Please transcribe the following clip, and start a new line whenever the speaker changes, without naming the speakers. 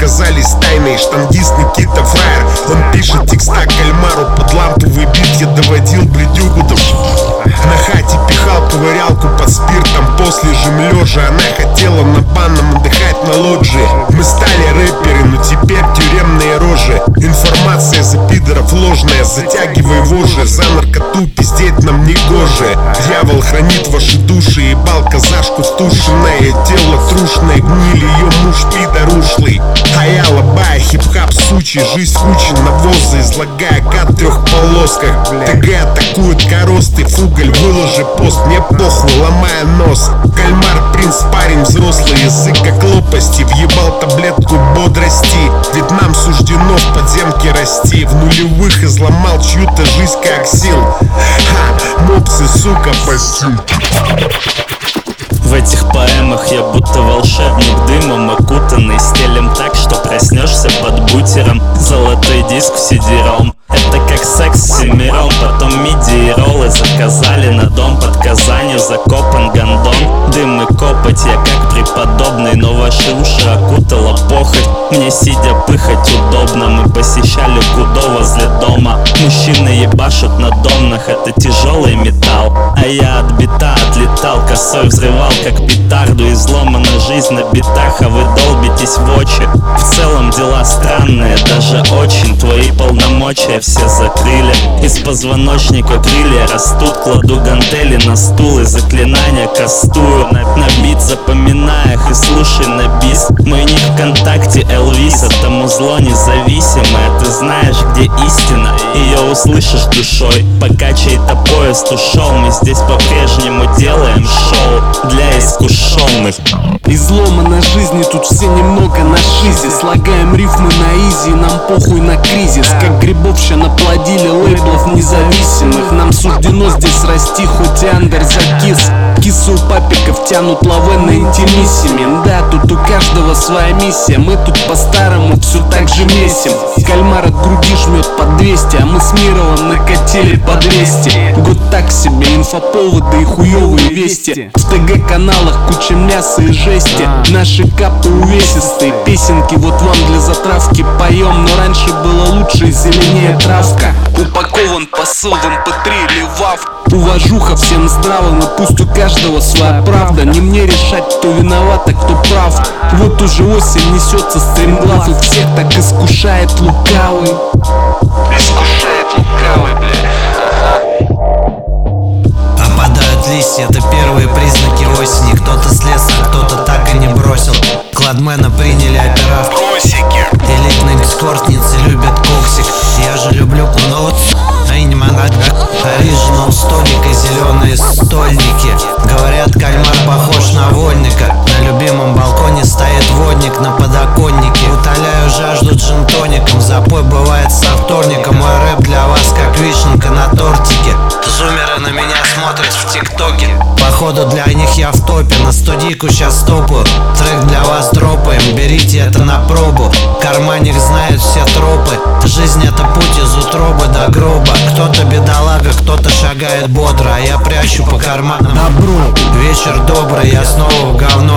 оказались тайной. Штангист Никита Фраер, он пишет текста кальмару под ламповый бит. Я доводил бледюгу до на хате пихал ковырялку под спиртом. После жемлежа она хотела на банном отдыхать на лоджии. Мы стали рэперы, но теперь тюремные рожи. Информация за пидоров ложная, затягивай вожжи. За наркоту пиздеть нам не гоже. Дьявол хранит ваши души, ебал казашку стушенное. Тело трушное, гнили ее муж пидор ушлый. А я лобая, хип-хап сучий. Жизнь куча навоза, излагая гад в трех полосках. ТГ атакует коросты, фуголь, выложи пост. Мне похуй, ломая нос. Кальмар, принц, парень взрослый. Язык как лопасти, въебал таблетку бодрости. Ведь нам суждено в подземке расти. В нулевых изломал чью-то жизнь как сил. Ха, мопсы, сука, постил.
В этих поэмах я будто волшебник, дымом окутанный, стелем так, что проснешься под бутером. Золотой диск в CD-ROM. Это как секс с семером. Потом миди и роллы заказали на дом под Казанью. Закопан гондон, дым и копоть. Я как преподобный, но ваши уши окутала похоть. Мне сидя пыхать удобно. Мы посещали Кудо возле дома. Мужчины ебашут на домнах, это тяжелый металл. А я от бита отлетал, косой взрывал как петарду. Изломана жизнь на битах, а вы долбитесь в очи. В целом дела странные, даже очень. Твои полномочия все закрыли. Из позвоночника крылья растут. Кладу гантели на стул и заклинания кастую. На бит запоминая их и слушай на бис. Мой ник ВКонтакте Элвис, это музло независимое. Ты знаешь, где истина, ее услышишь душой. Пока чей-то поезд ушел, мы здесь по-прежнему делаем шоу для искушенных.
Изломана жизни, тут все немного на шизе. Слагаем рифмы на изи, нам похуй на кризис. Как грибовща наплодили лейблов независимых. Нам суждено здесь расти, хоть и андер закис. Кисы у папиков тянут лаве на интимиссиме. Да, тут у каждого своя миссия. Мы тут по-старому все так же месим. Кальмар от груди жмет по 200, а мы с Мировым накатили по 200. Год так себе, инфоповоды и хуёвые вести. В ТГ-каналах куча мяса и жести. Наши капы увесистые, песенки вот вам для затравки поем. Но раньше было лучше и зеленее травка. Упакован посыл в MP3 или WAV. Уважуха всем здравым, и пусть у каждого своя правда. Не мне решать, кто виноват, а кто прав. Вот уже осень несется стремглав, и всех так искушает лукавый. Искушает лукавый, бля.
Опадают листья, это первые признаки осени. Кто-то слез, а кто-то так и не бросил. Кладмена приняли операцию. Элитные эскортницы любят коксик. Я же люблю клоут. Оригинал столик и зеленые стольники. Говорят, кальмар похож на вольника. На любимом балконе стоит водник на подоконнике. Утоляю жажду джин-тоником. Запой бывает со вторника. Мой рэп для вас как вишенка на тортике. Зумеры на меня смотрят в ТикТоке. Походу для них я в топе. На студийку сейчас топаю. Трек для вас дропаем. Берите это на пробу. Карманник знает все тропы. Жизнь это путь из утробы до гроба. Кто-то бедолага, кто-то шагает бодро, а я прячу по карманам добро. Вечер добрый, я снова в говно.